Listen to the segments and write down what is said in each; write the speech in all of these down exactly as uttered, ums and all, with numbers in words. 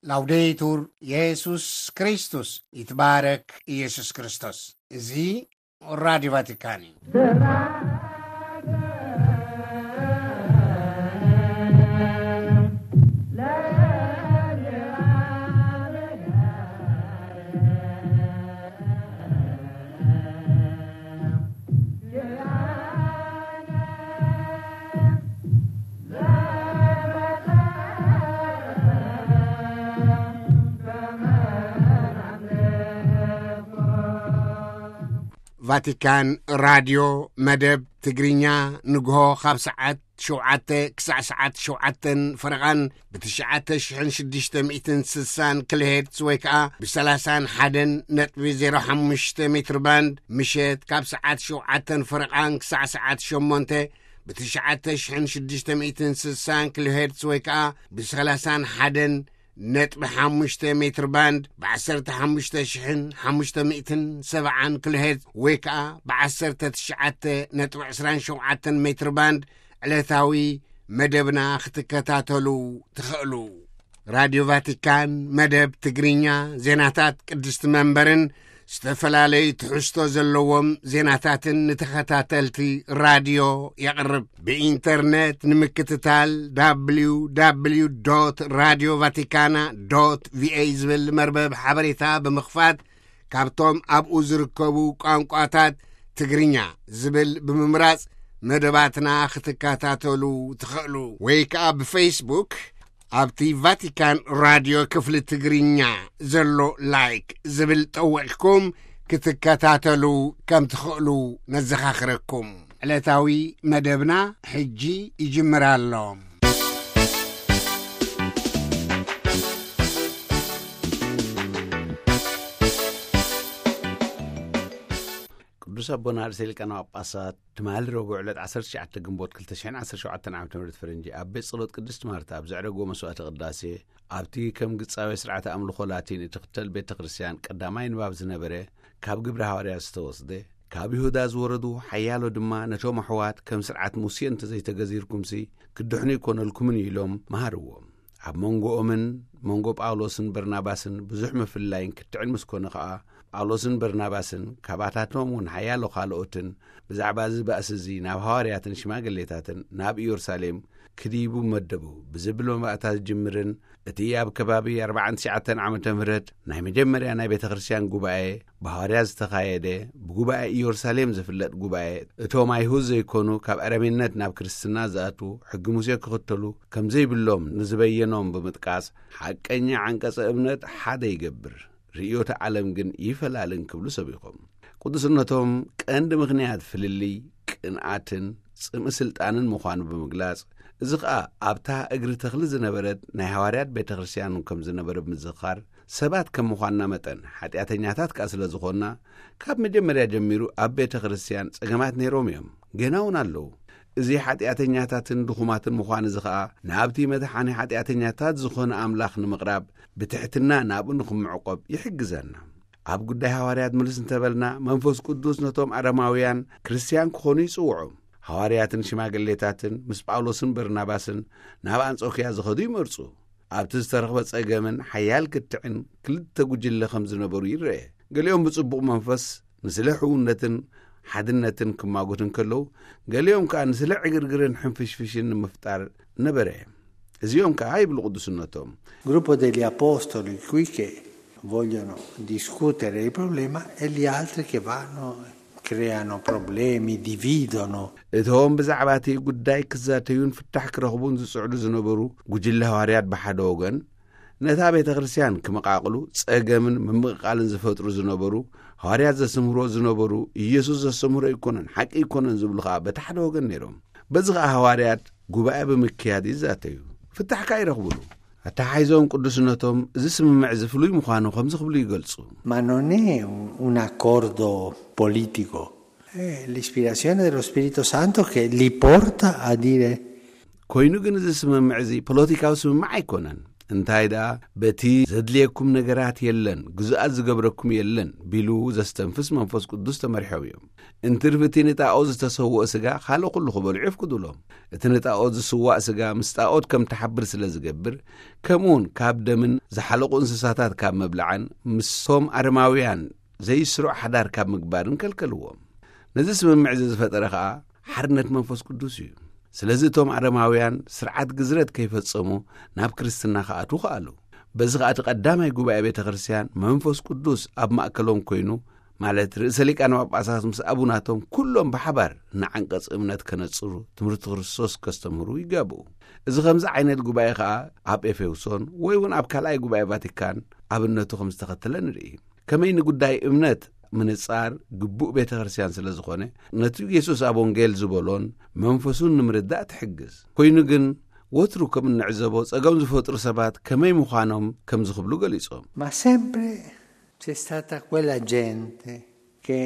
ላውዴቱር ኢየሱስ ክርስቶስ ይትባረክ ኢየሱስ ክርስቶስ እዚ ራዲዮ ቫቲካን ቫቲካን ራዲዮ መደብ ትግርኛ ንግሆ ካብ ሰዓት ሸውዓተ ክሳዕ ሰዓት ሸውዓተን ፍርቓን ብትሽዓተ ሽሕን ሽዱሽተ ሚእትን ስሳን ኪሎሄርትዝ ወይ ከዓ ብሰላሳን ሓደን ነጥቢ ዜሮ ሓሙሽተ ሜትር ባንድ ምሸት ካብ ሰዓት ሸውዓተን ፍርቓን ክሳዕ ሰዓት ሸሞንተ ብትሽዓተ ሽሕን ሽዱሽተ ሚእትን ስሳን ኪሎሄርትዝ ወይ ከዓ ብሰላሳን ሓደን ነጥቢ ሓሙሽተ ሜትር ባንድ ብዓሰርተ ሓሙሽተ ሽሕን ሓሙሽተ ሚእትን ሰብዓን ኪሎሄርትዝ ወይ ከዓ ብዓሰርተ ትሽዓተ ነጥቢ ዕስራን ሸውዓተን ሜትር ባንድ ዕለታዊ መደብና ክትከታተሉ ትኽእሉ። ራዲዮ ቫቲካን መደብ ትግርኛ ዜናታት ቅድስቲ መንበርን ዝተፈላለዩ ትሕዝቶ ዘለዎም ዜናታትን ንተኸታተልቲ ራድዮ የቕርብ። ብኢንተርኔት ንምክትታል ደብልዩ ደብልዩ ዶት ራዲዮ ቫቲካና ዶት ቪኦኤ ዝብል መርበብ ሓበሬታ ብምኽፋት ካብቶም ኣብኡ ዝርከቡ ቋንቋታት ትግርኛ ዝብል ብምምራጽ መደባትና ክትከታተሉ ትኽእሉ። ወይ ከዓ ብፌስቡክ ኣብቲ ቫቲካን ራዲዮ ክፍሊ ትግርኛ ዘሎ ላይክ ዝብል ጠውዕኩም ክትከታተሉ ከም ትኽእሉ ነዘኻኽረኩም። ዕለታዊ መደብና ሕጂ ይጅምር ኣሎ። ቅዱስ አቡነ አርሴል ሊቃነ ጳጳሳት ትማል ረቡዕ ዕለት ዓሰርተ ትሽዓተ ግንቦት ክልተ ሽሕን ዓሰርተ ሸውዓተ ዓመተ ምህረት ፈረንጂ ኣብ ቤት ጸሎት ቅድስት ማርታ ኣብ ዘዕረጎ መስዋዕተ ቅዳሴ ኣብቲ ከም ግጻዊ ስርዓተ ኣምልኾ ላቲን እትኽተል ቤተ ክርስቲያን ቀዳማይ ንባብ ዝነበረ ካብ ግብረ ሐዋርያት ዝተወስደ ካብ ይሁዳ ዝወረዱ ሓያሎ ድማ ነቶም ኣሕዋት ከም ስርዓት ሙሴ እንተዘይተገዚርኩምሲ ክድሕኑ ይኮነልኩምን ኢሎም መሃርዎም። ኣብ መንጎኦምን መንጎ ጳውሎስን በርናባስን ብዙሕ ምፍላይን ክትዕን ምስኮነ ከዓ ጳውሎስን በርናባስን ካባታቶም ውን ሓያሎ ካልኦትን ብዛዕባ እዚ ባእሲ እዚ ናብ ሐዋርያትን ሽማግሌታትን ናብ ኢየሩሳሌም ክዲቡ መደቡ ብዝብል መባእታት ጅምርን እቲ ኣብ ከባቢ ኣርባዓን ትሽዓተን ዓመተ ምህረት ናይ መጀመርያ ናይ ቤተ ክርስቲያን ጉባኤ ብሐዋርያት ዝተኻየደ ብጉባኤ ኢየሩሳሌም ዝፍለጥ ጉባኤ እቶም ኣይሁድ ዘይኮኑ ካብ ኣረሜነት ናብ ክርስትና ዝኣቱ ሕጊ ሙሴ ክኽተሉ ከም ዘይብሎም ንዝበየኖም ብምጥቃስ ሓቀኛ ዓንቀጸ እምነት ሓደ ይገብር ርእዮተ ዓለም ግን ይፈላልን ክብሉ ሰቢኾም ቅዱስነቶም ቀንዲ ምኽንያት ፍልሊ ቅንዓትን ጽምኢ ስልጣንን ምዃኑ ብምግላጽ እዚ ከዓ ኣብታ እግሪ ተኽሊ ዝነበረት ናይ ሐዋርያት ቤተ ክርስቲያን ከም ዝነበረ ብምዝኻር ሰባት ከም ምዃንና መጠን ኃጢአተኛታት ከዓ ስለ ዝኾንና ካብ መጀመርያ ጀሚሩ ኣብ ቤተ ክርስቲያን ጸገማት ነይሮም እዮም ገና እውን ኣለዉ። እዚ ኃጢአተኛታትን ድኹማትን ምዃን እዚ ከዓ ናብቲ መድሓኒ ኃጢአተኛታት ዝኾነ ኣምላኽ ንምቕራብ ብትሕትና ናብኡ ንኽምዕቆብ ይሕግዘና። ኣብ ጉዳይ ሐዋርያት ምልስ እንተበልና መንፈስ ቅዱስ ነቶም አረማውያን ክርስቲያን ክኾኑ ይጽውዑ። ሐዋርያትን ሽማግሌታትን ምስ ጳውሎስን በርናባስን ናብ አንጾኪያ ዝኸዱ ይመርጹ። ኣብቲ ዝተረኽበ ጸገምን ሓያል ክትዕን ክልተ ጉጅለ ከም ዝነበሩ ይርአ። ገሊኦም ብጽቡቕ መንፈስ ንስለ ሕውነትን ሓድነትን ክማጎትን ከለዉ ገሊኦም ከዓ ንስለ ዕግርግርን ሕንፍሽፍሽን ንምፍጣር ነበረ። እዚኦም ከዓ ይብሉ ቅዱስነቶም gruppo degli apostoli qui che vogliono discutere il problema e gli altri che vanno creano problemi, dividono. እቶም ብዛዕባቲ ጉዳይ ክዛተዩን ፍታሕ ክረኽቡን ዝጽዕዱ ዝነበሩ ጉጅለ ሐዋርያት ብሓደ ወገን ነታ ቤተ ክርስቲያን ክመቃቕሉ ጸገምን ምምቕቃልን ዝፈጥሩ ዝነበሩ ሐዋርያት ዘስምሮ ዝነበሩ ኢየሱስ ዘስምሮ ይኮነን ሓቂ ይኮነን ዝብሉ ከዓ በታሕደ ወገን ነይሮም። በዚ ከዓ ሐዋርያት ጉባኤ ብምክያድ ይዛተዩ ፍታሕ ከዓ ይረኽብሉ። ኣታሓይዞም ቅዱስነቶም እዚ ስምምዕ ዝፍሉይ ምዃኑ ከም ዝኽብሉ ይገልጹ። Ma non è un, un accordo politico, è l'ispirazione dello Spirito Santo che li porta a dire ኮይኑ ግን እዚ ስምምዕ እዚ ፖለቲካዊ ስምምዕ ኣይኮነን። እንታይ ደኣ በቲ ዘድልየኩም ነገራት የለን ግዙኣት ዝገብረኩም የለን ቢሉ ዘስተንፍስ መንፈስ ቅዱስ ተመሪሖም እዮም እንትርፍቲ ንጣዖ ዝተሰውኦ ስጋ ካልእ ኩሉ ክበልዑ ይፍቅዱሎም እቲ ንጣዖ ዝስዋዕ ስጋ ምስ ጣዖት ከም ተሓብር ስለ ዝገብር ከምኡውን ካብ ደምን ዝሓለቑ እንስሳታት ካብ መብላዕን ምስቶም ኣረማውያን ዘይስሩዕ ሓዳር ካብ ምግባርን ከልከልዎም ነዚ ስምምዕ ዝፈጠረ ከዓ ሓርነት መንፈስ ቅዱስ እዩ ስለዚ እቶም ኣረማውያን ስርዓት ግዝረት ከይፈጸሙ ናብ ክርስትና ከኣትዉ ኸኣሉ በዚ ከዓ እቲ ቀዳማይ ጉባኤ ቤተ ክርስቲያን መንፈስ ቅዱስ ኣብ ማእከሎም ኮይኑ ማለት ርእሰ ሊቃነ ጳጳሳት ምስ ኣቡናቶም ኩሎም ብሓባር ንዓንቀጽ እምነት ከነጽሩ ትምህርቲ ክርስቶስ ከስተምህሩ ይጋብኡ እዚ ከምዚ ዓይነት ጉባኤ ከዓ ኣብ ኤፌሶን ወይ እውን ኣብ ካልኣይ ጉባኤ ቫቲካን ኣብነቱ ከም ዝተኸተለ ንርኢ ከመይ ንጉዳይ እምነት ምንጻር ግቡእ ቤተ ክርስቲያን ስለ ዝኾነ ነቲ ኢየሱስ ኣብ ወንጌል ዝበሎን መንፈሱን ንምርዳእ ትሕግዝ ኮይኑ ግን ወትሩ ከም እንዕዘቦ ጸገም ዝፈጥሩ ሰባት ከመይ ምዃኖም ከም ዝኽብሉ ገሊጾም ma sempre c'è stata quella gente che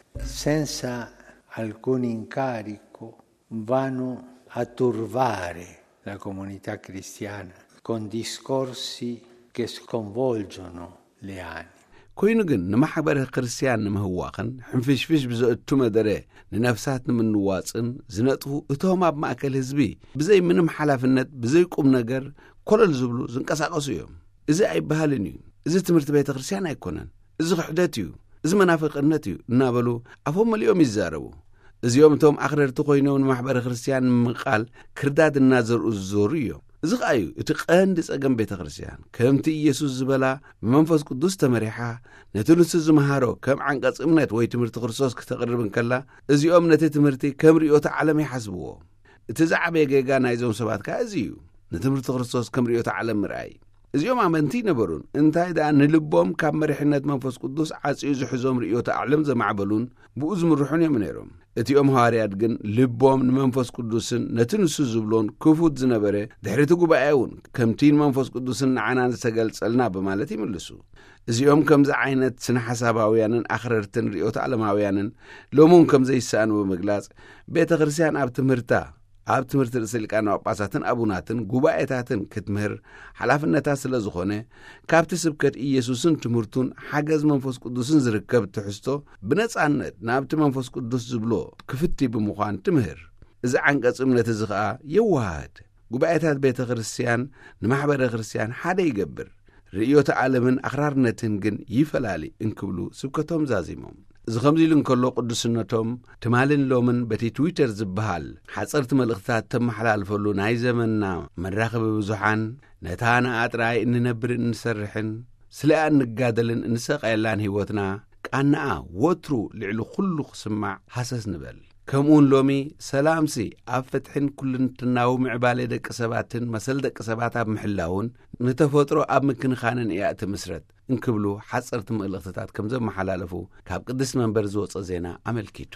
senza alcun incarico vanno a turbare la comunità cristiana con discorsi che sconvolgono le anime ኮይኑ ግን ንማሕበረ ክርስቲያን ንምህዋኽን ሕንፍሽፍሽ ብዘእቱ መደረ ንነፍሳት ንምንዋፅን ዝነጥፉ እቶም ኣብ ማእከል ህዝቢ ብዘይ ምንም ሓላፍነት ብዘይ ቁም ነገር ኮለል ዝብሉ ዝንቀሳቀሱ እዮም እዚ ኣይበሃልን እዩ እዚ ትምህርቲ ቤተ ክርስቲያን ኣይኮነን እዚ ክሕደት እዩ እዚ መናፍቅነት እዩ እናበሉ ኣፎም መሊኦም ይዛረቡ እዚኦም እቶም ኣኽረርቲ ኮይኖም ንማሕበረ ክርስቲያን ምቃል ክርዳድ እናዘርኡ ዝዞሩ እዮም እዚ ኸኣዩ እቲ ቀንዲ ጸገም ቤተ ክርስቲያን ከምቲ ኢየሱስ ዝበላ ብመንፈስ ቅዱስ ተመሪሓ ነቲ ንሱ ዝመሃሮ ከም ዓንቀጽ እምነት ወይ ትምህርቲ ክርስቶስ ክተቕርብን ከላ እዚኦም ነቲ ትምህርቲ ከም ርዮተ ዓለም ይሓስብዎ እቲ ዝዓበየ ጌጋ ናይዞም ሰባት ከዓ እዚ እዩ ንትምህርቲ ክርስቶስ ከም ርዮተ ዓለም ምርኣይ እዚኦም ኣመንቲ ነበሩን እንታይ ደኣ ንልቦም ካብ መሪሕነት መንፈስ ቅዱስ ዓጽዩ ዝሕዞም ርዮተ ዓለም ዘማዕበሉን ብኡ ዝምርሑን እዮም ነይሮም እቲኦም ሐዋርያት ግን ልቦም ንመንፈስ ቅዱስን ነቲ ንሱ ዝብሎን ክፉት ዝነበረ ድሕሪቲ ጉባኤ እውን ከምቲ መንፈስ ቅዱስን ንዓናን ዝተገልጸልና በማለት ይምልሱ እዚኦም ከምዚ ዓይነት ስነ ሓሳባውያንን ኣኽረርትን ርዮተ ዓለማውያንን ሎሙን ከም ዘይሰኣኑ ብምግላጽ ቤተ ክርስቲያን ኣብ ትምህርታ ኣብ ትምህርቲ ርእሰ ሊቃነ ጳጳሳትን ኣቡናትን ጉባኤታትን ክትምህር ሓላፍነታ ስለ ዝኾነ ካብቲ ስብከት ኢየሱስን ትምህርቱን ሓገዝ መንፈስ ቅዱስን ዝርከብ ትሕዝቶ ብነጻነት ናብቲ መንፈስ ቅዱስ ዝብሎ ክፍቲ ብምዃን ትምህር እዚ ዓንቀጽ እምነት እዚ ከዓ የዋሃድ ጉባኤታት ቤተ ክርስቲያን ንማሕበረ ክርስቲያን ሓደ ይገብር ርዮተ ዓለምን ኣኽራርነትን ግን ይፈላሊ እንክብሉ ስብከቶም ዛዚሞም እዚ ከምዚ ኢሉ እንከሎ ቅዱስነቶም ትማልን ሎምን በቲ ትዊተር ዝበሃል ሓጸርቲ መልእኽትታት ተመሓላልፈሉ ናይ ዘመንና መራኸቢ ብዙሓን ነታ ንኣጥራይ እንነብር እንሰርሕን ስለኣ እንጋደልን እንሰቐየላን ህይወትና ቃናኣ ወትሩ ልዕሊ ኩሉ ክስማዕ ሓሰስ ንበል ከምኡን ሎሚ ሰላምሲ ኣብ ፍትሕን ኩልንትናዊ ምዕባለ ደቂ ሰባትን መሰል ደቂ ሰባት ኣብ ምሕላውን ንተፈጥሮ ኣብ ምክንኻንን እያ እቲ ምስረት እንክብሉ ሓጸርቲ መልእኽትታት ከም ዘመሓላለፉ ካብ ቅድስት መንበር ዝወፀ ዜና ኣመልኪቱ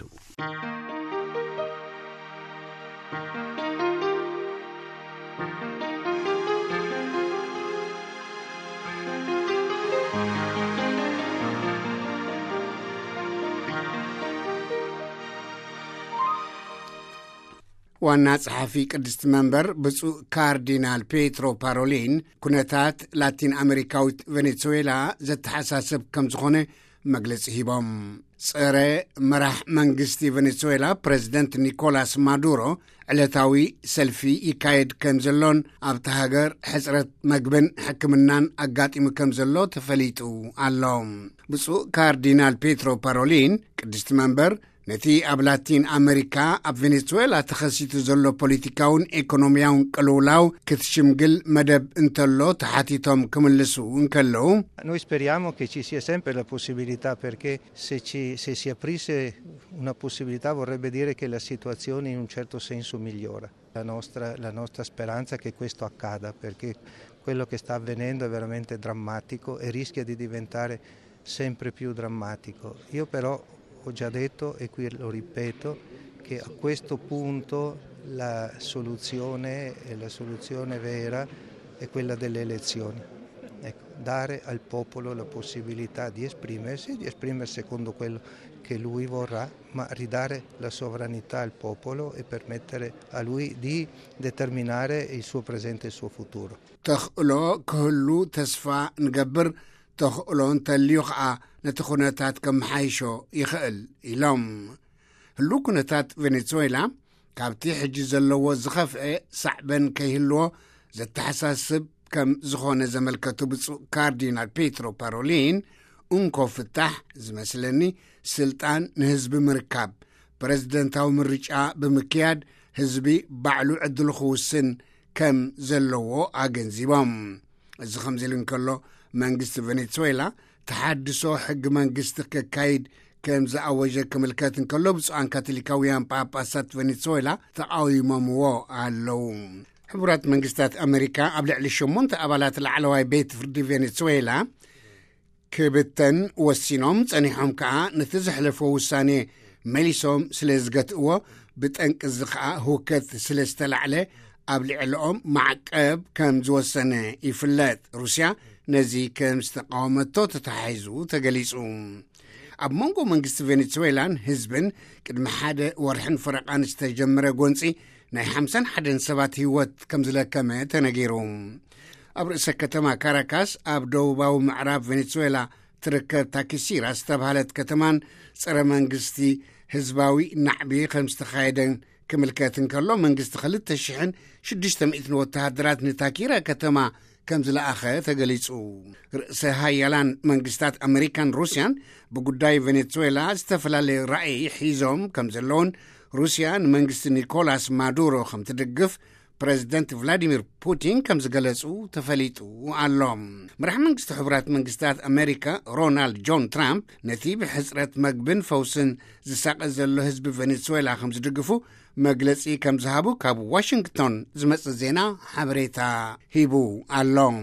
ዋና ጸሓፊ ቅድስት መንበር ብፁዕ ካርዲናል ፔትሮ ፓሮሊን ኩነታት ላቲን ኣሜሪካዊት ቬኔዙዌላ ዘተሓሳስብ ከም ዝኾነ መግለጺ ሂቦም ጸረ መራሕ መንግስቲ ቬኔዙዌላ ፕሬዚደንት ኒኮላስ ማዱሮ ዕለታዊ ሰልፊ ይካየድ ከም ዘሎን ኣብቲ ሃገር ሕጽረት መግብን ሕክምናን ኣጋጢሙ ከም ዘሎ ተፈሊጡ ኣሎ ብፁዕ ካርዲናል ፔትሮ ፓሮሊን ቅድስት መንበር ነቲ ኣብ ላቲን ኣሜሪካ ኣብ ቬኔዙዌላ ተኸሲቱ ዘሎ ፖለቲካውን ኢኮኖሚያውን ቅልውላው ክትሽምግል መደብ እንተሎ ተሓቲቶም ክምልሱ እንከለው Noi speriamo che ci sia sempre la possibilità perché se ci se si aprisse una possibilità vorrebbe dire che la situazione in un certo senso migliora. La nostra la nostra speranza è che questo accada perché quello che sta avvenendo è veramente drammatico e rischia di diventare sempre più drammatico. Io però ho già detto e qui lo ripeto che a questo punto la soluzione e la soluzione vera è quella delle elezioni ecco, dare al popolo la possibilità di esprimersi, di esprimersi secondo quello che lui vorrà, ma ridare la sovranità al popolo e permettere a lui di determinare il suo presente e il suo futuro. ተኽእሎ ክህሉ ተስፋ ንገብር ተኽእሎ እንተልዩ ከዓ ነቲ ኩነታት ከመሓይሾ ይኽእል ኢሎም ህሉ ኩነታት ቬኔዙዌላ ካብቲ ሕጂ ዘለዎ ዝኸፍአ ሳዕበን ከይህልዎ ዘተሓሳስብ ከም ዝኾነ ዘመልከቱ ብፁዕ ካርዲናል ፔትሮ ፓሮሊን እንኮ ፍታሕ ዝመስለኒ ስልጣን ንህዝቢ ምርካብ ፕሬዝደንታዊ ምርጫ ብምክያድ ህዝቢ ባዕሉ ዕድል ክውስን ከም ዘለዎ ኣገንዚቦም እዚ ከምዚ ኢሉ እንከሎ መንግስቲ ቬኔዙዌላ ተሓድሶ ሕጊ መንግስቲ ከካይድ ከም ዝኣወጀ ክምልከት እንከሎ ብፁዓን ካቶሊካውያን ጳጳሳት ቬኔዙዌላ ተቃዊሞምዎ ኣለው ሕቡራት መንግስታት ኣሜሪካ ኣብ ልዕሊ ሸሞንተ ኣባላት ላዕለዋይ ቤት ፍርዲ ቬኔዙዌላ ክብተን ወሲኖም ጸኒሖም ከዓ ነቲ ዘሕለፈ ውሳኔ መሊሶም ስለ ዝገትእዎ ብጠንቂ እዚ ከዓ ህውከት ስለ ዝተላዕለ ኣብ ልዕሊኦም ማዕቀብ ከም ዝወሰነ ይፍለጥ ሩስያ ነዚ ከም ዝተቃወመቶ ተተሓሒዙ ተገሊጹ ኣብ መንጎ መንግስቲ ቬኔዙዌላን ህዝብን ቅድሚ ሓደ ወርሕን ፍረቓን ዝተጀመረ ጎንፂ ናይ ሓምሳን ሓደን ሰባት ህይወት ከም ዝለከመ ተነጊሩ ኣብ ርእሰ ከተማ ካራካስ ኣብ ደቡባዊ ምዕራብ ቬኔዙዌላ ትርከብ ታኪሲራ ዝተባሃለት ከተማን ፀረ መንግስቲ ህዝባዊ ናዕቢ ከም ዝተኻየደን ክምልከት እንከሎ መንግስቲ ክልተ ሽሕን ሽዱሽተ ሚእትን ወተሃደራት ንታኪራ ከተማ ከም ዝለኣኸ ተገሊጹ ርእሰ ሃያላን መንግስታት ኣሜሪካን ሩስያን ብጉዳይ ቬኔዙዌላ ዝተፈላለዩ ራእይ ሒዞም ከም ዘለውን ሩስያ ንመንግስቲ ኒኮላስ ማዱሮ ከም ትድግፍ ፕሬዝደንት ቭላዲሚር ፑቲን ከም ዝገለጹ ተፈሊጡ ኣሎም መራሒ መንግስቲ ሕቡራት መንግስታት ኣሜሪካ ሮናልድ ጆን ትራምፕ ነቲ ብሕፅረት መግብን ፈውስን ዝሳቀ ዘሎ ህዝቢ ቬኔዙዌላ ከም ዝድግፉ መግለጺ ከም ዝሃቡ ካብ ዋሽንግቶን ዝመጽእ ዜና ሓበሬታ ሂቡ ኣሎም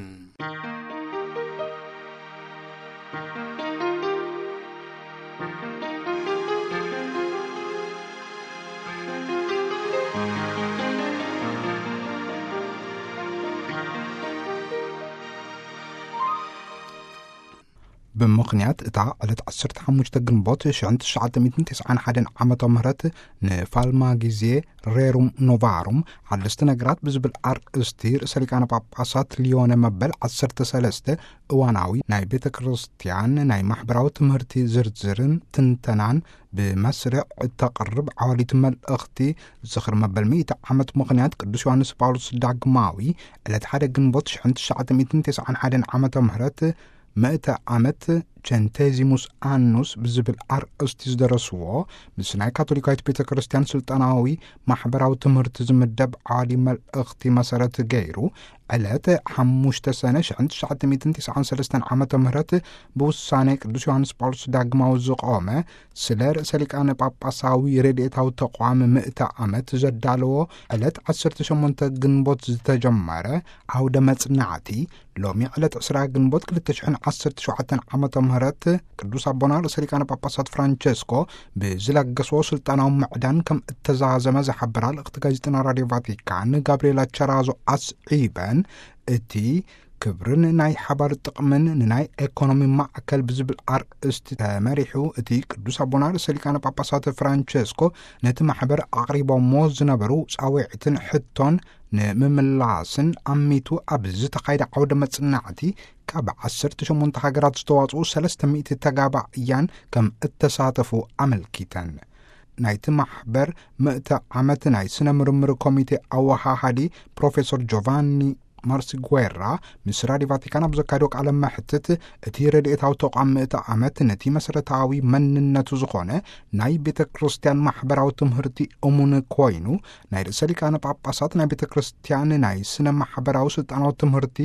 ብምኽንያት እታ ዕለት ዓሰርተ ሓሙሽተ ግንቦት ሺሕ ትሽዓተ ሚእትን ትስዓን ሓደን ዓመተ ምህረት ንፋልማ ጊዜ ሬሩም ኖቫሩም ሓለስተ ነገራት ብዝብል ኣርእስቲ ርእሰ ሊቃነ ጳጳሳት ሊዮነ መበል ዓሰርተ ሰለስተ እዋናዊ ናይ ቤተ ክርስቲያን ናይ ማሕበራዊ ትምህርቲ ዝርዝርን ትንተናን ብመስርዕ ተቐርብ ዓዋሊት መልእኽቲ ዝኽሪ መበል ሚእቲ ዓመት ምኽንያት ቅዱስ ዮሃንስ ጳውሎስ ዳግማዊ ዕለት ሓደ ግንቦት ሺሕ ትሽዓተ ሚእትን ትስዓን ሓደን ዓመተ ምህረት مئة ዓመት ቸንቴዚሙስ አኑስ ብዝብል አርእስቲ ዝደረስዎ ምስ ናይ ካቶሊካዊት ቤተ ክርስቲያን ስልጣናዊ ማሕበራዊ ትምህርቲ ዝምደብ ዓሊ መልእኽቲ መሰረት ገይሩ ዕለት ሓሙሽተ ሰነ ሺሕ ትሽዓተ ሚእትን ትስዓን ሰለስተ ዓመተ ምህረት ብውሳኔ ቅዱስ ዮሃንስ ጳውሎስ ዳግማዊ ዝቆመ ስለ ርእሰ ሊቃነ ጳጳሳዊ ረድኤታዊ ተቋም ምእተ ዓመት ዘዳለዎ ዕለት ዓሰርተ ሸሞንተ ግንቦት ዝተጀመረ ዓውደ መጽናዕቲ ሎሚ ዕለት ዕስራ ግንቦት ክልተ ሽሕ ዓሰርተ ሸውዓተ ዓመተ ምህረት ቅዱስ አቡና ርእሰ ሊቃነ ጳጳሳት ፍራንቸስኮ ብዝለገስዎ ስልጣናዊ ምዕዳን ከም እተዛዘመ ዝሓበራ ልእኽቲ ጋዜጠና ራድዮ ቫቲካን ጋብርኤላ ቸራዞ አስዒበን እቲ ክብርን ናይ ሓባር ጥቕምን ንናይ ኢኮኖሚ ማዕከል ብዝብል አርእስቲ ተመሪሑ እቲ ቅዱስ አቡና ርእሰ ሊቃነ ጳጳሳት ፍራንቸስኮ ነቲ ማሕበር አቕሪቦሞ ዝነበሩ ጻውዒትን ሕቶን ንምምላስን አሚቱ ኣብ ዝተኻይደ ዓውደ መጽናዕቲ ካብ ዓሰርተ ሸሞንተ ሃገራት ዝተዋጽኡ ሰለስተ ሚእቲ ተጋባእያን ከም እተሳተፉ ኣመልኪተን ናይቲ ማሕበር ምእተ ዓመት ናይ ስነ ምርምር ኮሚቴ ኣወሃሃዲ ፕሮፌሰር ጆቫኒ ማርሲጉዌራ ምስ ራድዮ ቫቲካን ኣብ ዘካየዶ ቃለ መሕትት እቲ ረድኤታዊ ተቋም ምእተ ዓመት ነቲ መሰረታዊ መንነቱ ዝኾነ ናይ ቤተ ክርስቲያን ማሕበራዊ ትምህርቲ እሙን ኮይኑ ናይ ርእሰ ሊቃነ ጳጳሳት ናይ ቤተ ክርስቲያን ናይ ስነ ማሕበራዊ ስልጣናዊ ትምህርቲ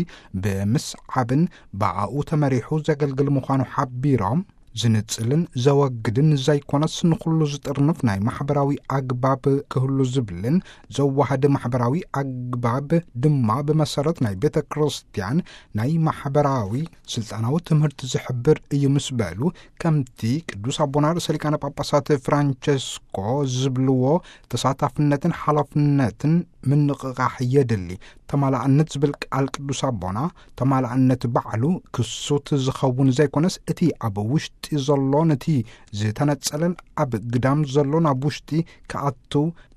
ብምስዓብን ብኣኡ ተመሪሑ ዘገልግል ምዃኑ ሓቢሮም ዝንጽልን ዘወግድን ዘይኮነስ ንኹሉ ዝጥርንፍ ናይ ማሕበራዊ ኣግባብ ክህሉ ዝብልን ዘዋሃደ ማሕበራዊ ኣግባብ ድማ ብመሰረት ናይ ቤተ ክርስቲያን ናይ ማሕበራዊ ስልጣናዊ ትምህርቲ ዝሕብር እዩ ምስ በሉ ከምቲ ቅዱስ አቡና ርእሰ ሊቃነ ጳጳሳት ፍራንቸስኮ ዝብልዎ ተሳታፍነትን ሓላፍነትን ምንቕቓሕ የድሊ ተማላእነት ዝብል ቃል ቅዱስ ኣቦና ተማላእነት ባዕሉ ክሱት ዝኸውን ዘይኮነስ እቲ ኣብ ውሽጢ ዘሎ ነቲ ዝተነጸለን ኣብ ግዳም ዘሎ ናብ ውሽጢ ከኣቱ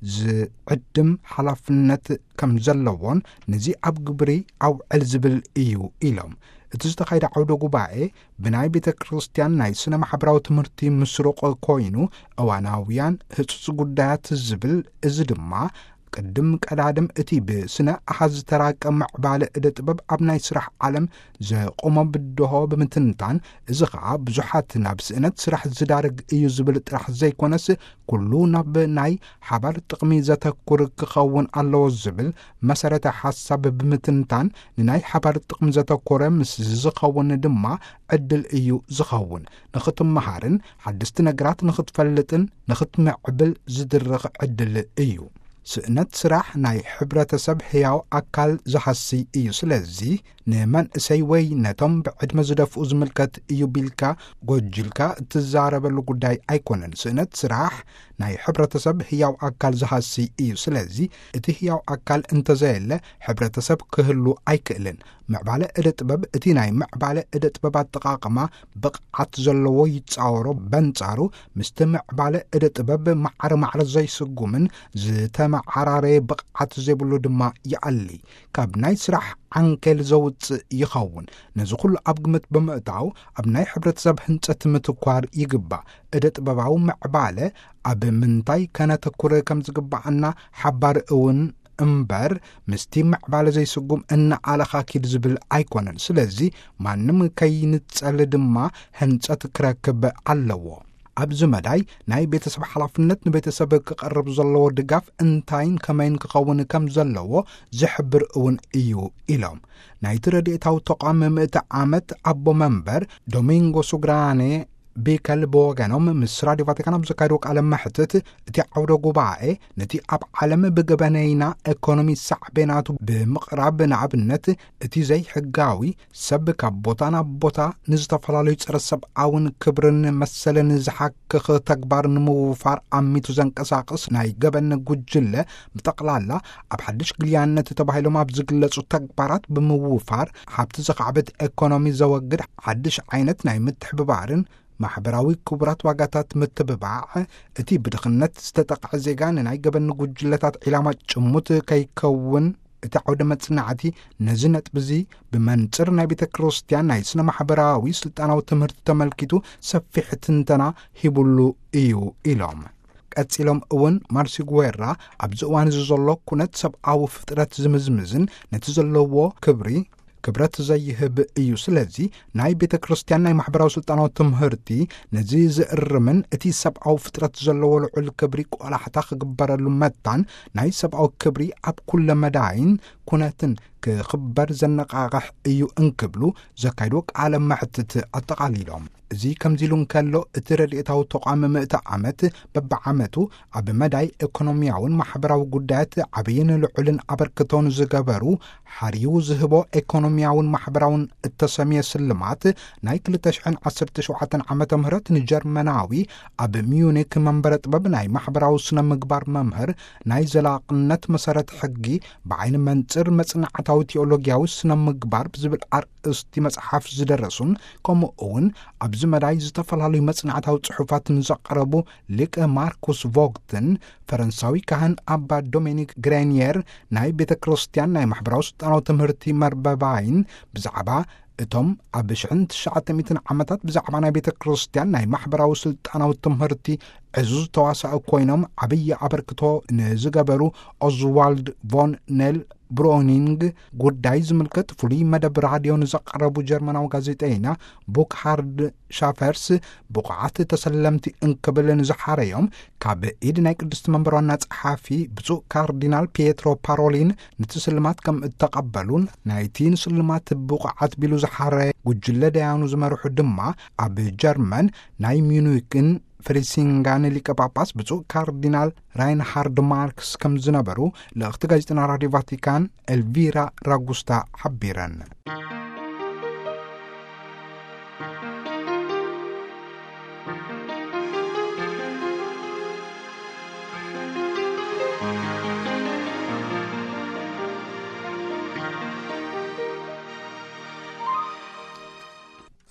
ዝዕድም ሓላፍነት ከም ዘለዎን ነዚ ኣብ ግብሪ ኣውዕል ዝብል እዩ ኢሎም እቲ ዝተኻይደ ዓውደ ጉባኤ ብናይ ቤተ ክርስቲያን ናይ ስነ ማሕበራዊ ትምህርቲ ምስሩቕ ኮይኑ እዋናውያን ህጹጽ ጉዳያት ዝብል እዚ ድማ ቅድም ቀዳድም እቲ ብስነ ኣሓዝ ዝተራቀ ምዕባለ እደ ጥበብ ኣብ ናይ ስራሕ ዓለም ዘቆመ ብድሆ ብምትንታን እዚ ከዓ ብዙሓት ናብ ስእነት ስራሕ ዝዳርግ እዩ ዝብል ጥራሕ ዘይኮነስ ኩሉ ናብ ናይ ሓባር ጥቕሚ ዘተኩር ክኸውን ኣለዎ ዝብል መሰረተ ሓሳብ ብምትንታን ንናይ ሓባር ጥቕሚ ዘተኮረ ምስ ዝኸውን ድማ ዕድል እዩ ዝኸውን ንኽትመሃርን ሓድስቲ ነገራት ንኽትፈልጥን ንኽትምዕብል ዝድርኽ ዕድል እዩ ስእነት ስራሕ ናይ ሕብረተሰብ ሕያው ኣካል ዝሓሲ እዩ ስለዚ ንመንእሰይ ወይ ነቶም ብዕድመ ዝደፍኡ ዝምልከት እዩ ቢልካ ጎጅልካ እትዛረበሉ ጉዳይ ኣይኮነን ስእነት ስራሕ ናይ ሕብረተሰብ ሕያው ኣካል ዝሓሲ እዩ ስለዚ እቲ ሕያው ኣካል እንተዘየለ ሕብረተሰብ ክህሉ ኣይክእልን ምዕባለ እደ ጥበብ እቲ ናይ ምዕባለ እደ ጥበብ ኣጠቓቕማ ብቕዓት ዘለዎ ይጻወሮ በንጻሩ ምስቲ ምዕባለ እደ ጥበብ ማዕረ ማዕረ ዘይስጉምን ዝተመዓራረየ ብቕዓት ዘይብሉ ድማ ይዓሊ ካብ ናይ ስራሕ ዓንኬል ዘውፅእ ይኸውን ነዚ ኩሉ ኣብ ግምት ብምእታው ኣብ ናይ ሕብረተሰብ ህንጸት ምትኳር ይግባእ እደ ጥበባዊ ምዕባለ ኣብ ምንታይ ከነተኩረ ከም ዝግባአና ሓባር እውን እምበር ምስቲ ምዕባለ ዘይስጉም እናኣለኻኪድ ዝብል ኣይኮነን ስለዚ ማንም ከይንጸል ድማ ህንጸት ክረክብ ኣለዎ ኣብዚ መዳይ ናይ ቤተሰብ ሓላፍነት ንቤተሰብ ክቐርብ ዘለዎ ድጋፍ እንታይን ከመይን ክኸውን ከም ዘለዎ ዝሕብር እውን እዩ ኢሎም ናይቲ ረድኤታዊ ተቋም ምእቲ ዓመት ኣቦ መንበር ዶሚንጎ ሱግራኔ ቢከል ብወገኖም ምስ ራድዮ ቫቲካን ኣብ ዘካየድዎ ቃለ መሕትት እቲ ዓውደ ጉባኤ ነቲ ኣብ ዓለም ብገበነይና ኢኮኖሚ ሳዕቤናቱ ብምቕራብ ንኣብነት እቲ ዘይሕጋዊ ሰብ ካብ ቦታ ናብ ቦታ ንዝተፈላለዩ ፀረ ሰብኣውን ክብርን መሰለን ዝሓክኽ ተግባር ንምውፋር ኣሚቱ ዘንቀሳቅስ ናይ ገበን ጉጅለ ብጠቕላላ ኣብ ሓድሽ ግልያነት ተባሂሎም ኣብ ዝግለጹ ተግባራት ብምውፋር ሓብቲ ዝኸዕበት ኢኮኖሚ ዘወግድ ሓድሽ ዓይነት ናይ ምትሕብባርን ማሕበራዊ ክቡራት ዋጋታት ምትብባዕ እቲ ብድኽነት ዝተጠቕዐ ዜጋ ንናይ ገበን ጉጅለታት ዒላማ ጭሙት ከይከውን እቲ ዓውደ መጽናዕቲ ነዚ ነጥቢ እዚ ብመንጽር ናይ ቤተ ክርስቲያን ናይ ስነ ማሕበራዊ ስልጣናዊ ትምህርቲ ተመልኪቱ ሰፊሕ ትንተና ሂቡሉ እዩ ኢሎም ቀጺሎም እውን ማርሲጉዌራ ኣብዚ እዋን እዚ ዘሎ ኩነት ሰብኣዊ ፍጥረት ዝምዝምዝን ነቲ ዘለዎ ክብሪ ክብረት ዘይህብ እዩ ስለዚ ናይ ቤተ ክርስቲያን ናይ ማሕበራዊ ስልጣናዊ ትምህርቲ ነዚ ዝእርምን እቲ ሰብኣዊ ፍጥረት ዘለዎ ልዑል ክብሪ ቆላሕታ ክግበረሉ መታን ናይ ሰብኣዊ ክብሪ ኣብ ኩለ መዳይን ኩነትን ክኽበር ዘነቃቕሕ እዩ እንክብሉ ዘካይድዎ ቃለ መሕትት ኣጠቓሊሎም እዚ ከምዚ ኢሉ እንከሎ እቲ ረድኤታዊ ተቋም ምእቲ ዓመት በብዓመቱ ኣብ መዳይ ኢኮኖሚያውን ማሕበራዊ ጉዳያት ዓብይን ልዑልን ኣበርክቶን ዝገበሩ ሓርዩ ዝህቦ ኢኮኖሚያውን ማሕበራውን እተሰምየ ስልማት ናይ ክልተ ሽሕን ዓሰርተ ሸውዓተ ዓመተ ምህረት ንጀርመናዊ ኣብ ሚዩኒክ መንበረ ጥበብ ናይ ማሕበራዊ ስነ ምግባር መምህር ናይ ዘላቕነት መሰረት ሕጊ ብዓይኒ መንጽር መጽናዕታዊ ቴዎሎጊያዊ ስነ ምግባር ብዝብል ኣርእስቲ መጽሓፍ ዝደረሱን ከምኡ እውን ኣብዚ መዳይ ዝተፈላለዩ መጽናዕታዊ ጽሑፋትን ዘቕረቡ ሊቀ ማርኩስ ቮግትን ፈረንሳዊ ካህን ኣባ ዶሚኒክ ግሬኒየር ናይ ቤተ ክርስቲያን ናይ ማሕበራዊ ስልጣናዊ ትምህርቲ መርበባይን ብዛዕባ እቶም ኣብ ሽሕን ትሽዓተ ሚእትን ዓመታት ብዛዕባ ናይ ቤተ ክርስቲያን ናይ ማሕበራዊ ስልጣናዊ ትምህርቲ ዕዙዝ ተዋሳኢ ኮይኖም ዓብይ ኣበርክቶ ንዝገበሩ ኦዝዋልድ ቮን ኔል ብሮኒንግ ጉዳይ ዝምልከት ፍሉይ መደብ ራድዮ ንዘቐረቡ ጀርመናዊ ጋዜጠኛ ቡክሃርድ ሻፈርስ ብቑዓት ተሰለምቲ እንክብል ንዝሓረዮም ካብ ኢድ ናይ ቅድስቲ መንበር ዋና ጸሓፊ ብፁዕ ካርዲናል ፒየትሮ ፓሮሊን ነቲ ስልማት ከም እተቐበሉን ናይቲ ንስልማት ብቑዓት ቢሉ ዝሓረ ጉጅለ ደያኑ ዝመርሑ ድማ ኣብ ጀርመን ናይ ሚዩኒክን ፍሪሲንጋን ሊቀ ጳጳስ ብፁዕ ካርዲናል ራይንሃርድ ማርክስ ከም ዝነበሩ ለእኽቲ ጋዜጠና ራድዮ ቫቲካን ኤልቪራ ራጉስታ ሓቢረን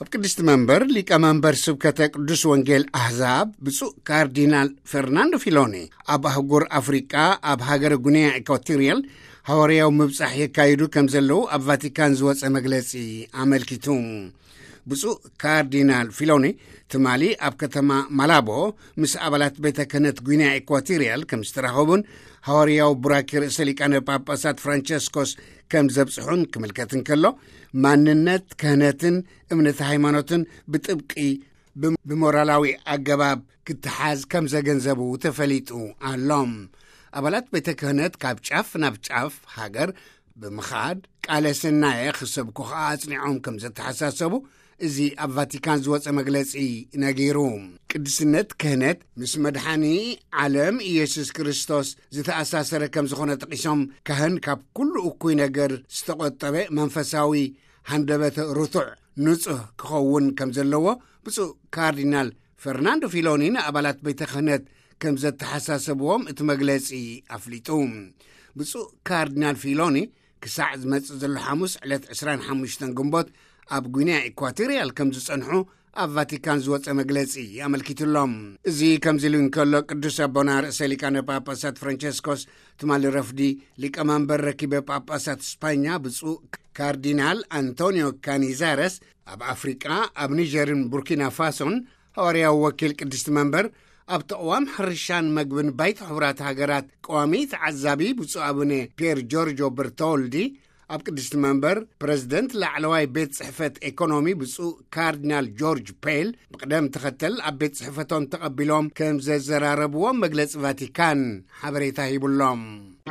ቅድስት መንበር ሊቀ መንበር ስብከተ ቅዱስ ወንጌል አሕዛብ ብፁዕ ካርዲናል ፈርናንዶ ፊሎኒ ኣብ አህጉር አፍሪቃ ኣብ ሃገረ ጉኒያ ኢኳቶሪያል ሐዋርያው ምብጻሕ የካይዱ ከም ዘለው ኣብ ቫቲካን ዝወፀ መግለጺ አመልኪቱ ብፁዕ ካርዲናል ፊሎኒ ትማሊ ኣብ ከተማ ማላቦ ምስ አባላት ቤተ ክህነት ጉኒያ ኢኳቶሪያል ከም ዝተራኸቡን ሐዋርያው ቡራኪ ርእሰ ሊቃነ ጳጳሳት ፍራንቸስኮስ ከም ዘብጽሑን ክምልከትን ከሎ ማንነት ክህነትን እምነት ሃይማኖትን ብጥብቂ ብሞራላዊ አገባብ ክትሓዝ ከም ዘገንዘቡ ተፈሊጡ ኣሎም አባላት ቤተ ክህነት ካብ ጫፍ ናብ ጫፍ ሃገር ብምኻድ ቃለ ሰናየ ክሰብኩ ከዓ ኣጽኒዖም ከም ዘተሓሳሰቡ እዚ ኣብ ቫቲካን ዝወፀ መግለጺ ነጊሩ ቅድስነት ክህነት ምስ መድሓኒ ዓለም ኢየሱስ ክርስቶስ ዝተኣሳሰረ ከም ዝኾነ ጠቂሶም ካህን ካብ ኩሉ እኩይ ነገር ዝተቆጠበ መንፈሳዊ ሃንደበተ ርቱዕ ንጹህ ክኸውን ከም ዘለዎ ብፁዕ ካርዲናል ፈርናንዶ ፊሎኒ ንኣባላት ቤተ ክህነት ከም ዘተሓሳሰብዎም እቲ መግለጺ ኣፍሊጡ ብፁዕ ካርዲናል ፊሎኒ ክሳዕ ዝመጽእ ዘሎ ሐሙስ ዕለት ዕስራን ሓሙሽተ ግንቦት ኣብ ጉኒያ ኢኳቶሪያል ከም ዝጸንሑ ኣብ ቫቲካን ዝወፀ መግለጺ ኣመልኪቱሎም እዚ ከም ዝኢሉ እንከሎ ቅዱስ ኣቦና ርእሰ ሊቃነ ጳጳሳት ፍራንቸስኮስ ትማሊ ረፍዲ ሊቀ መንበር ረኪበ ጳጳሳት እስፓኛ ብፁዕ ካርዲናል አንቶኒዮ ካኒዛረስ ኣብ አፍሪቃ ኣብ ኒጀርን ቡርኪና ፋሶን ሐዋርያው ወኪል ቅድስት መንበር ኣብ ተቕዋም ሕርሻን መግብን ባይት ሕቡራት ሃገራት ቀዋሚ ተዓዛቢ ብፁዕ አቡነ ፒየር ጆርጆ በርቶልዲ ኣብ ቅድስት መንበር ፕሬዝደንት ላዕለዋይ ቤት ጽሕፈት ኢኮኖሚ ብፁዕ ካርዲናል ጆርጅ ፔል ብቅደም ተኸተል ኣብ ቤት ጽሕፈቶም ተቐቢሎም ከም ዘዘራረብዎም መግለፂ ቫቲካን ሓበሬታ ሂቡሎም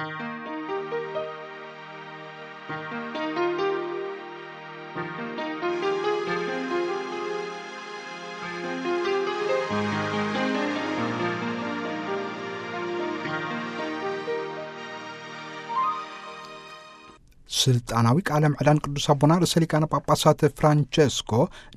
ስልጣናዊ ቃለ ምዕዳን ቅዱስ አቦና ርእሰ ሊቃነ ጳጳሳት ፍራንቸስኮ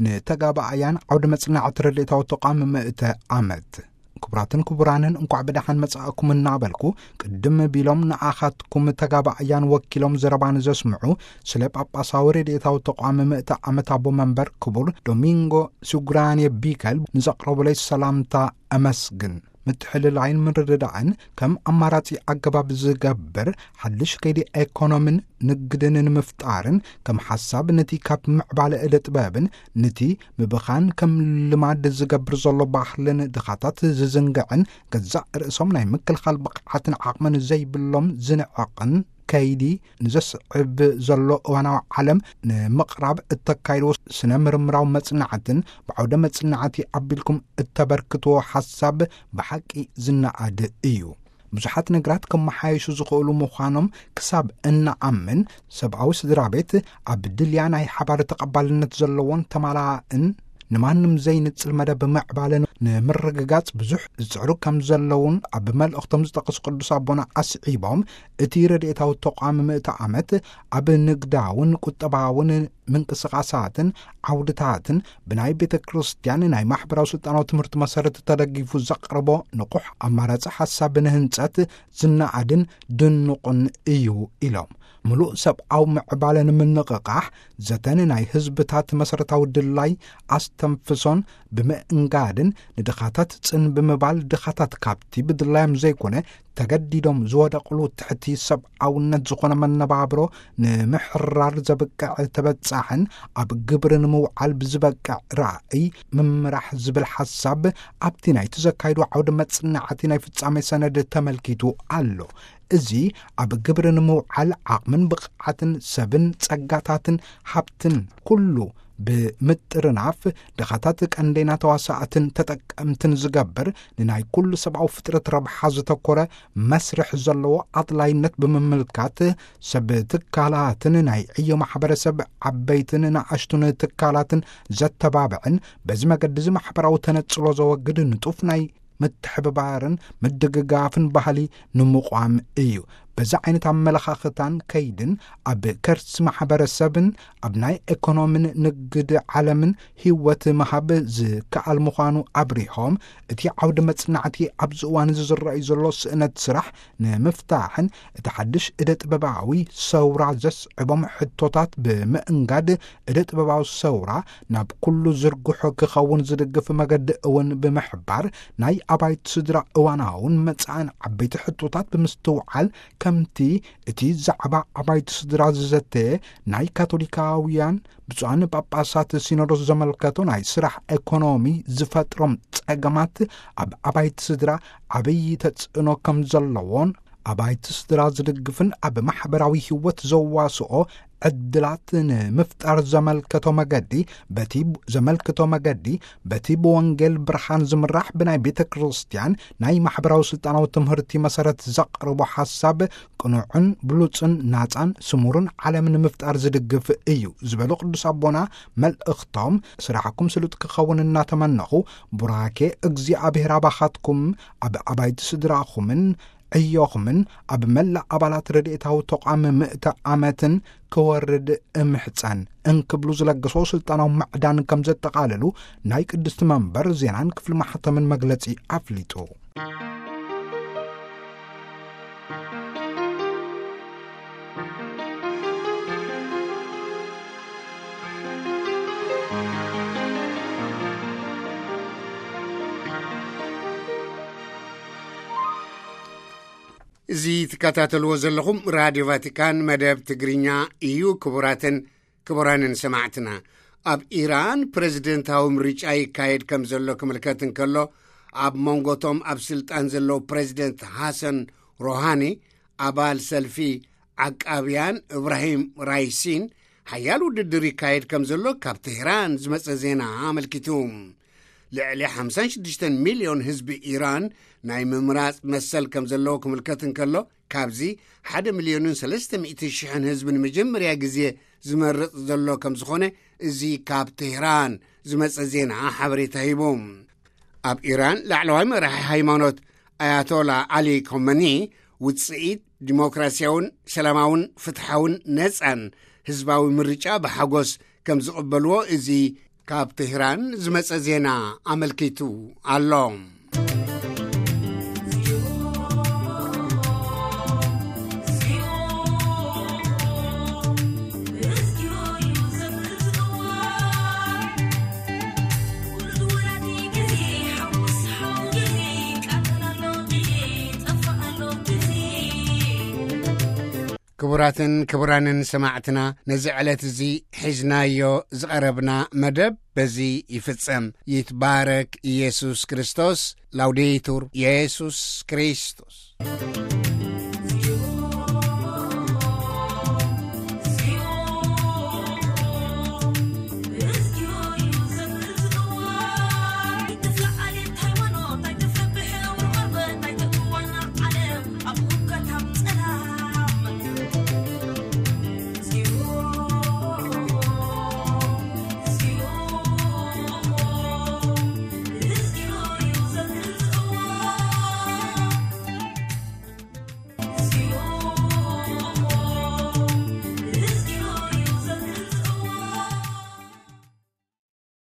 ንተጋባእያን ዓውደ መጽናዕቲ ረድኤታዊ ተቋም ምእተ ዓመት ክቡራትን ክቡራንን እንኳዕ ብደሓን መጻእኩም እናበልኩ ቅድም ቢሎም ንኣኻትኩም ተጋባእያን ወኪሎም ዘረባን ዘስምዑ ስለ ጳጳሳዊ ረድኤታዊ ተቋም ምእተ ዓመት ኣቦ መንበር ክቡር ዶሚንጎ ሲጉራኔ ቢከል ንዘቕረቡለይ ሰላምታ ኣመስግን ምትሕልላይን ምርድዳእን ከም ኣማራጺ ኣገባብ ዝገብር ሓድሽ ከይዲ ኢኮኖምን ንግድን ንምፍጣርን ከም ሓሳብ ነቲ ካብ ምዕባለ ዕደ ጥበብን ነቲ ምብኻን ከም ልማድ ዝገብር ዘሎ ባህልን ድኻታት ዝዝንግዕን ገዛእ ርእሶም ናይ ምክልኻል ብቕዓትን ዓቕምን ዘይብሎም ዝንዕቕን ከይዲ ንዘስዕብ ዘሎ እዋናዊ ዓለም ንምቕራብ እተካይድዎ ስነ ምርምራዊ መጽናዕትን ብዓውደ መጽናዕቲ ኣቢልኩም እተበርክትዎ ሓሳብ ብሓቂ ዝነኣድ እዩ ብዙሓት ነገራት ከመሓየሹ ዝኽእሉ ምዃኖም ክሳብ እናኣምን ሰብኣዊ ስድራ ቤት ኣብ ድልያ ናይ ሓባር ተቐባልነት ዘለዎን ተማላእን ንማንም ዘይንጽል መደብ ምዕባለን ንምርግጋጽ ብዙሕ ዝጽዕሩ ከም ዘለውን ኣብ መልእኽቶም ዝጠቕሱ ቅዱስ ኣቦና ኣስዒቦም እቲ ረድኤታዊ ተቋም ምእተ ዓመት ኣብ ንግዳውን ቁጠባውን ምንቅስቓሳትን ዓውድታትን ብናይ ቤተ ክርስቲያን ናይ ማሕበራዊ ስልጣናዊ ትምህርቲ መሰረት ተደጊፉ ዘቕርቦ ንቑሕ ኣማራጺ ሓሳብ ንህንጸት ዝነኣድን ድንቑን እዩ ኢሎም ምሉእ ሰብኣዊ ምዕባለ ንምንቕቓሕ ዘተን ናይ ህዝብታት መሰረታዊ ድላይ ኣስተንፍሶን ብምእንጋድን ንድኻታት ጽን ብምባል ድኻታት ካብቲ ብድላዮም ዘይኮነ ተገዲዶም ዝወደቕሉ ትሕቲ ሰብኣውነት ዝኾነ መነባብሮ ንምሕራር ዘብቅዕ ተበጻሕን ኣብ ግብሪ ንምውዓል ብዝበቅዕ ራእይ ምምራሕ ዝብል ሓሳብ ኣብቲ ናይ ተዘካይዱ ዓውደ መጽናዕቲ ናይ ፍጻሜ ሰነድ ተመልኪቱ ኣሎ እዚ ኣብ ግብሪ ንምውዓል ዓቕምን ብቕዓትን ሰብን ጸጋታትን ሃብትን ኩሉ ብምጥርናፍ ድኻታት ቀንዴና ተዋሳእትን ተጠቀምትን ዝገብር ንናይ ኩሉ ሰብኣዊ ፍጥረት ረብሓ ዝተኰረ መስርሕ ዘለዎ ኣድላይነት ብምምልካት ሰብ ትካላትን ናይ ዕዮ ማሕበረሰብ ዓበይትን ንኣሽቱን ትካላትን ዘተባብዕን በዚ መገዲ እዚ ማሕበራዊ ተነጽሎ ዘወግድ ንጡፍ ናይ ምትሕብባርን ምድግጋፍን ባህሊ ንምቋም እዩ በዛ ዓይነት ኣመለኻኽታን ከይድን ኣብ ከርሲ ማሕበረሰብን ኣብ ናይ ኢኮኖምን ንግድ ዓለምን ህይወት መሃብ ዝከኣል ምዃኑ ኣብሪሆም እቲ ዓውዲ መጽናዕቲ ኣብዚ እዋን ዝዝረአዩ ዘሎ ስእነት ስራሕ ንምፍታሕን እቲ ሓድሽ እደ ጥበባዊ ሰውራ ዘስዕቦም ሕቶታት ብምእንጋድ እደ ጥበባዊ ሰውራ ናብ ኩሉ ዝርግሖ ክኸውን ዝድግፍ መገዲ እውን ብምሕባር ናይ ኣባይቲ ስድራ እዋናውን መጻእን ዓበይቲ ሕቶታት ብምስትውዓል ከምቲ እቲ ዛዕባ ኣባይቲ ስድራ ዝዘተየ ናይ ካቶሊካውያን ብፁዓን ጳጳሳት ሲኖዶስ ዘመልከቶ ናይ ስራሕ ኢኮኖሚ ዝፈጥሮም ጸገማት ኣብ ኣባይቲ ስድራ ዓብዪ ተጽዕኖ ከም ዘለዎን ኣባይቲ ስድራ ዝድግፍን ኣብ ማሕበራዊ ህይወት ዘዋስኦ ዕድላት ንምፍጣር ዘመልከቶ መገዲ በቲ ዘመልከቶ መገዲ በቲ ብወንጌል ብርሃን ዝምራሕ ብናይ ቤተ ክርስቲያን ናይ ማሕበራዊ ስልጣናዊ ትምህርቲ መሰረት ዘቕርቦ ሓሳብ ቅኑዕን ብሉፅን ናፃን ስሙርን ዓለም ንምፍጣር ዝድግፍ እዩ ዝበሉ ቅዱስ ኣቦና መልእኽቶም ስራሕኩም ስሉጥ ክኸውን እናተመነኹ ቡራኬ እግዚኣብሔር ኣባኻትኩም ኣብ ኣባይቲ ስድራኹምን እዮኹምን ኣብ መላእ ኣባላት ረድኤታዊ ተቋም ምእተ ዓመትን ክወርድ እምሕፃን እንክብሉ ዝለገሶ ስልጣናዊ ማዕዳን ከም ዘጠቓለሉ ናይ ቅድስቲ መንበር ዜናን ክፍሊ ማሕተምን መግለጺ ኣፍሊጡ እዚ ትከታተልዎ ዘለኹም ራድዮ ቫቲካን መደብ ትግርኛ እዩ። ክቡራትን ክቡራንን ሰማዕትና ኣብ ኢራን ፕሬዝደንታዊ ምርጫ ይካየድ ከም ዘሎ ክምልከት እንከሎ ኣብ መንጎቶም ኣብ ስልጣን ዘለው ፕሬዝደንት ሐሰን ሮሃኒ ኣባል ሰልፊ ዓቃብያን ኢብራሂም ራይሲን ሓያል ውድድር ይካየድ ከም ዘሎ ካብ ቴህራን ዝመጸ ዜና ኣመልኪቱ ልዕሊ ሓምሳ ወሽዱሽተ ሚልዮን ህዝቢ ኢራን ናይ ምምራጽ መሰል ከም ዘለዎ ክምልከት እንከሎ ካብዚ ሓደ ሚልዮን ሰለስተ ሚእቲ ሽሕ ህዝቢ ንመጀመርያ ግዜ ዝመርጽ ዘሎ ከም ዝኾነ እዚ ካብ ቴህራን ዝመጸ ዜና ሓበሬታ ሂቡ። ኣብ ኢራን ላዕለዋይ መራሒ ሃይማኖት ኣያቶላ አሊ ኮመኒ ውጽኢት ዲሞክራሲያውን ሰላማውን ፍትሓውን ነጻን ህዝባዊ ምርጫ ብሓጎስ ከም ዝቕበልዎ እዚ ካብ ቴህራን ዝመጸ ዜና ኣመልኪቱ ኣሎ። ክቡራትን ክቡራንን ሰማዕትና ነዚ ዕለት እዚ ሒዝናዮ ዝቐረብና መደብ በዚ ይፍጸም። ይትባረክ ኢየሱስ ክርስቶስ። ላውዴቱር ኢየሱስ ክርስቶስ።